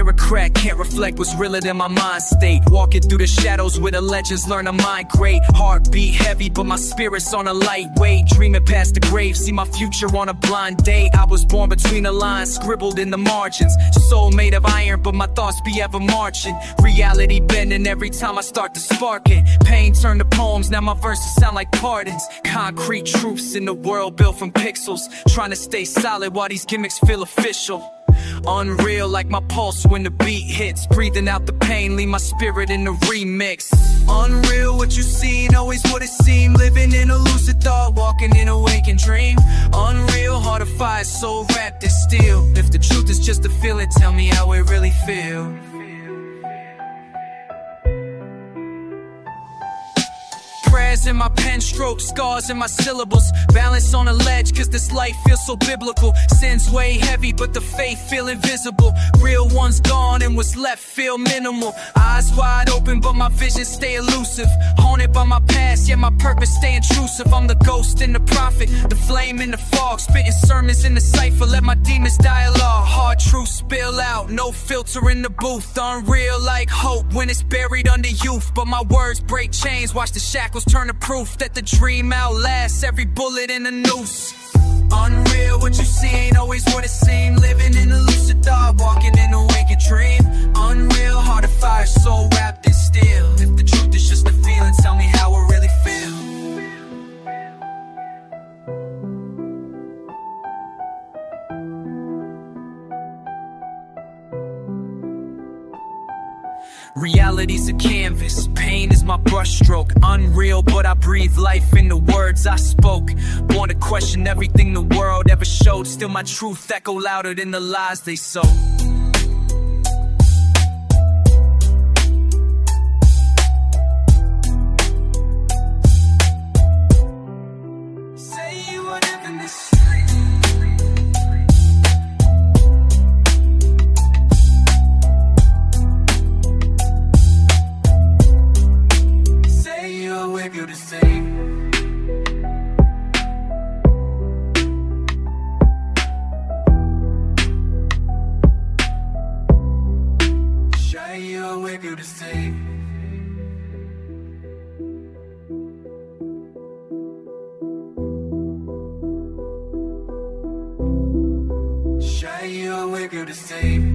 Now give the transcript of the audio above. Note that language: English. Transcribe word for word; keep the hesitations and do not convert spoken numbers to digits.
bureaucrat, can't reflect what's realer than my mind state. Walking through the shadows where the legends learn to migrate. Heartbeat heavy, but my spirit's on a lightweight. Dreaming past the grave, see my future on a blind date. I was born between the lines, scribbled in the margins. Soul made of iron, but my thoughts be ever marching. Reality bending every time I start to spark it. Pain turned to poems, now my verses sound like pardons. Concrete truths in the world built from pixels. Trying to stay solid while these gimmicks feel official. Unreal like my pulse when the beat hits. Breathing out the pain, leave my spirit in the remix. Unreal what you seen, always what it seemed. Living in a lucid thought, walking in a waking dream. Unreal, heart of fire, soul wrapped in steel. If the truth is just a feeling, tell me how it really feels. Prayers in my pen stroke, scars in my syllables. Balance on a ledge, cause this life feels so biblical. Sins weigh heavy, but the faith feel invisible. Real ones gone and what's left feel minimal. Eyes wide open, but my vision stay elusive. Haunted by my past, yet my purpose stay intrusive. I'm the ghost and the prophet, the flame in the fog. Spitting sermons in the cipher, let my demons dialogue. Hard truth spill out, no filter in the booth. Unreal like hope when it's buried under youth. But my words break chains, watch the shackles turn to proof that the dream outlasts every bullet in a noose. Unreal, what you see ain't always what it seemed. Living in a lucid thought, walking in a waking dream. Unreal, heart of fire, soul wrapped in steel. If the truth is just a feeling, tell me how it really feels. Reality's a canvas, pain is my brushstroke. Unreal, but I breathe life in the words I spoke. Born to question everything the world ever showed. Still my truth echo louder than the lies they sow. Say you were living this. You to say shy you awake you to say shy you awake you to say